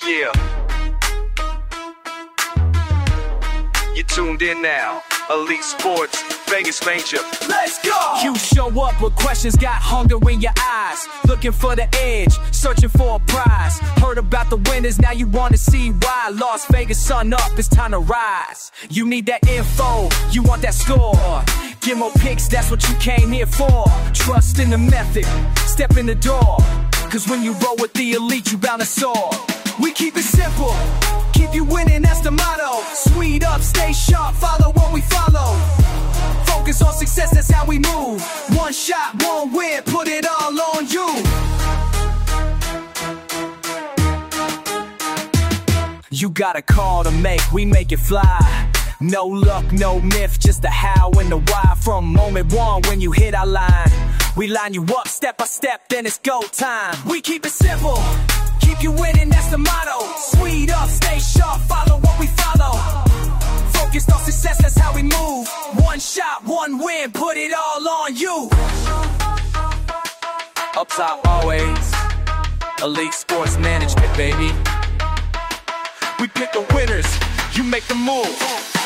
Yeah. You tuned in now. Elite Sports, Vegas Major. Let's go! You show up with questions, got hunger in your eyes. Looking for the edge, searching for a prize. Heard about the winners, now you wanna see why. Las Vegas, sun up, it's time to rise. You need that info, you want that score. Get more picks, that's what you came here for. Trust in the method, step in the door. Cause when you roll with the elite, you bound to soar. We keep it simple, keep you winning, that's the motto. Sweet up, stay sharp, follow what we follow. Focus on success, that's how we move. One shot, one win, put it all on you. You got a call to make, we make it fly. No luck, no myth, just the how and the why. From moment one when you hit our line, we line you up step by step, then it's go time. We keep it simple, keep you winning, that's the motto. Sweet up, stay sharp, follow what we follow. Focused on success, that's how we move. One shot, one win, put it all on you. Up top always, Elite Sports Management, baby. We pick the winners, you make the move.